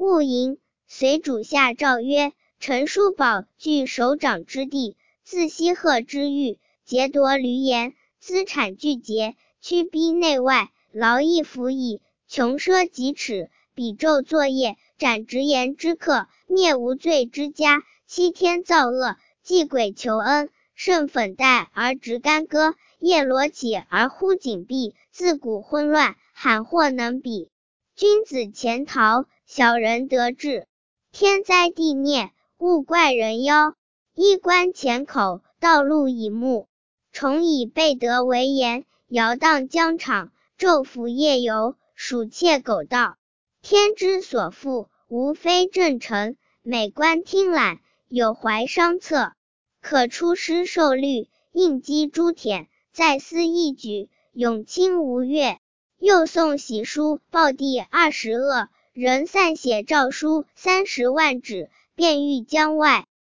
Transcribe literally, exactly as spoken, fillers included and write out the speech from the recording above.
戊寅，随主下诏曰：陈叔宝据首长之地，自西贺之域，劫夺闾阎，资产巨竭，驱逼内外，劳役服役，穷奢极侈，比纣作业，斩直言之客，灭无罪之家，欺天造恶，祭鬼求恩，甚粉黛而执干戈，夜罗绮而呼景璧，自古混乱，罕或能比。君子潜逃，小人得志。天灾地灭，勿怪人妖。衣冠浅口，道路以目。虫以背德为言，摇荡疆场，昼伏夜游，鼠窃狗盗。天之所负，无非正臣，美观听览，有怀商策，可出师受律，应击诸舔，再思一举，永清无越。又送喜书报第二十恶，人散写诏书三十万纸，遍谕疆外。